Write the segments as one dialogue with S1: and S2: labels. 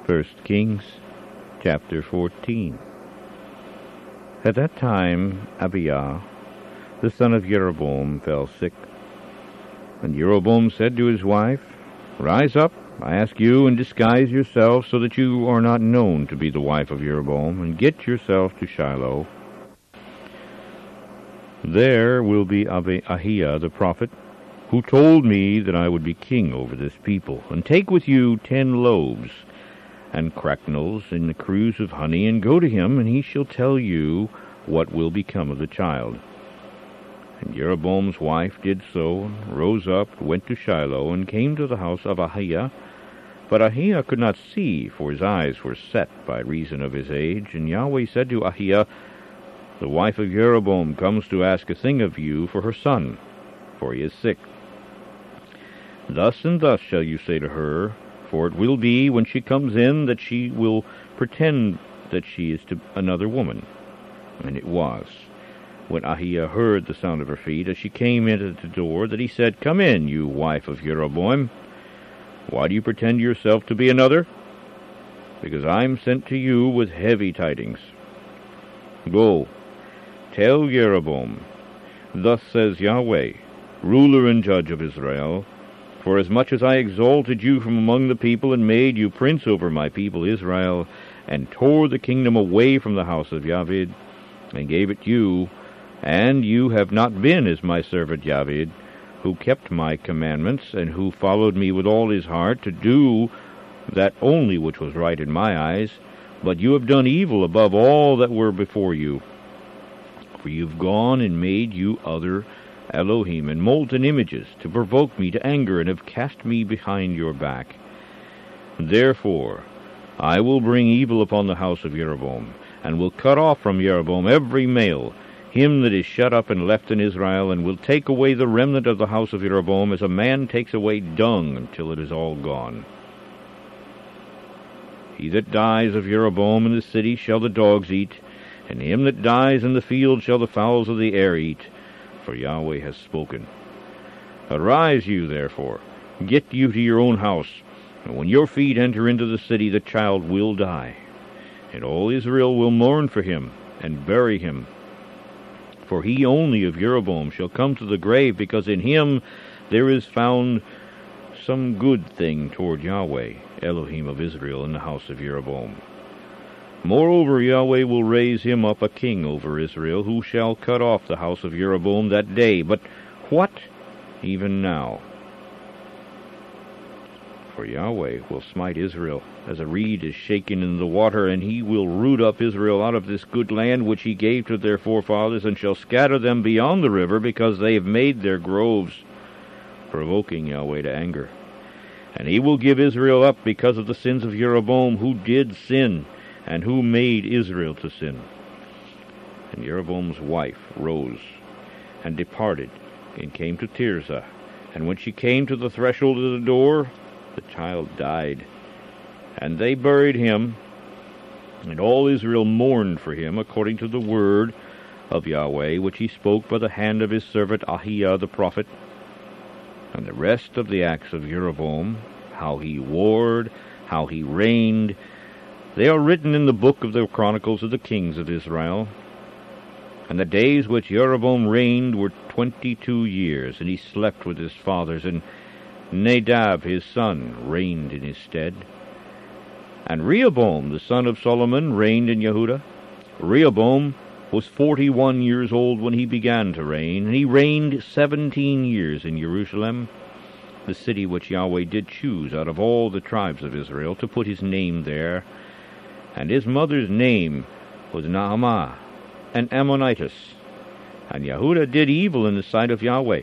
S1: 1 Kings chapter 14. At that time Abiah, the son of Jeroboam, fell sick. And Jeroboam said to his wife, "Rise up, I ask you, and disguise yourself so that you are not known to be the wife of Jeroboam, and get yourself to Shiloh. There will be Ahijah the prophet, who told me that I would be king over this people. And take with you 10 loaves and cracknels and a cruse of honey, and go to him, and he shall tell you what will become of the child." And Jeroboam's wife did so, and rose up, went to Shiloh, and came to the house of Ahijah. But Ahijah could not see, for his eyes were set by reason of his age. And Yahweh said to Ahijah, "The wife of Jeroboam comes to ask a thing of you for her son, for he is sick. Thus and thus shall you say to her, for it will be, when she comes in, that she will pretend that she is to another woman." And it was, when Ahijah heard the sound of her feet, as she came in at the door, that he said, "Come in, you wife of Jeroboam. Why do you pretend yourself to be another? Because I am sent to you with heavy tidings. Go, tell Jeroboam, thus says Yahweh, ruler and judge of Israel, forasmuch as I exalted you from among the people, and made you prince over my people Israel, and tore the kingdom away from the house of David, and gave it you, and you have not been as my servant David, who kept my commandments, and who followed me with all his heart, to do that only which was right in my eyes, but you have done evil above all that were before you. For you have gone and made you other Elohim, and molten images, to provoke me to anger, and have cast me behind your back. Therefore I will bring evil upon the house of Jeroboam, and will cut off from Jeroboam every male, him that is shut up and left in Israel, and will take away the remnant of the house of Jeroboam, as a man takes away dung until it is all gone. He that dies of Jeroboam in the city shall the dogs eat, and him that dies in the field shall the fowls of the air eat, for Yahweh has spoken. Arise you, therefore, get you to your own house, and when your feet enter into the city, the child will die, and all Israel will mourn for him, and bury him. For he only of Jeroboam shall come to the grave, because in him there is found some good thing toward Yahweh, Elohim of Israel, in the house of Jeroboam. Moreover, Yahweh will raise him up a king over Israel, who shall cut off the house of Jeroboam that day. But what even now? For Yahweh will smite Israel, as a reed is shaken in the water, and he will root up Israel out of this good land which he gave to their forefathers, and shall scatter them beyond the river, because they have made their groves, provoking Yahweh to anger. And he will give Israel up because of the sins of Jeroboam, who did sin, and who made Israel to sin. And Jeroboam's wife rose, and departed, and came to Tirzah. And when she came to the threshold of the door, the child died. And they buried him, and all Israel mourned for him, according to the word of Yahweh, which he spoke by the hand of his servant Ahijah the prophet. And the rest of the acts of Jeroboam, how he warred, how he reigned, they are written in the book of the Chronicles of the kings of Israel. And the days which Jeroboam reigned were 22 years, and he slept with his fathers, and Nadab his son reigned in his stead. And Rehoboam the son of Solomon reigned in Yehudah. Rehoboam was 41 years old when he began to reign, and he reigned 17 years in Jerusalem, the city which Yahweh did choose out of all the tribes of Israel, to put his name there. And his mother's name was Naamah, an Ammonitess. And Yehudah did evil in the sight of Yahweh.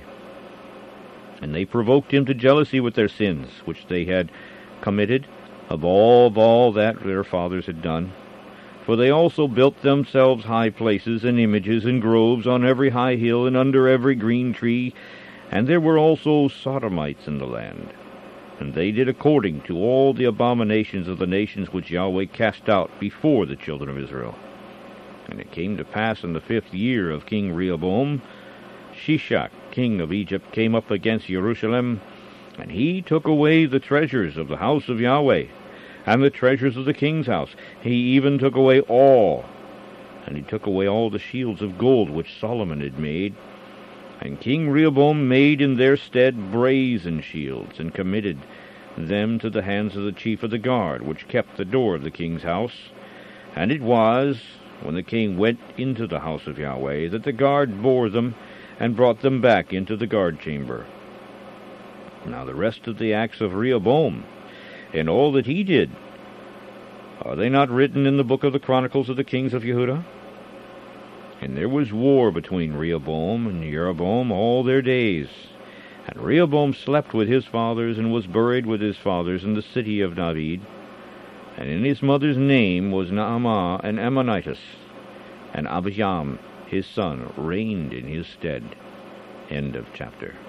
S1: And they provoked him to jealousy with their sins, which they had committed, of all that their fathers had done. For they also built themselves high places and images and groves on every high hill and under every green tree. And there were also Sodomites in the land. And they did according to all the abominations of the nations which Yahweh cast out before the children of Israel. And it came to pass in the 5th year of King Rehoboam, Shishak, king of Egypt, came up against Jerusalem, and he took away the treasures of the house of Yahweh, and the treasures of the king's house. He even took away all, and he took away all the shields of gold which Solomon had made. And King Rehoboam made in their stead brazen shields, and committed them to the hands of the chief of the guard, which kept the door of the king's house. And it was, when the king went into the house of Yahweh, that the guard bore them, and brought them back into the guard chamber. Now the rest of the acts of Rehoboam, and all that he did, are they not written in the book of the Chronicles of the kings of Yehudah? And there was war between Rehoboam and Jeroboam all their days. And Rehoboam slept with his fathers, and was buried with his fathers in the city of David. And in his mother's name was Naamah an Ammonitess. And Abijam his son reigned in his stead. End of chapter.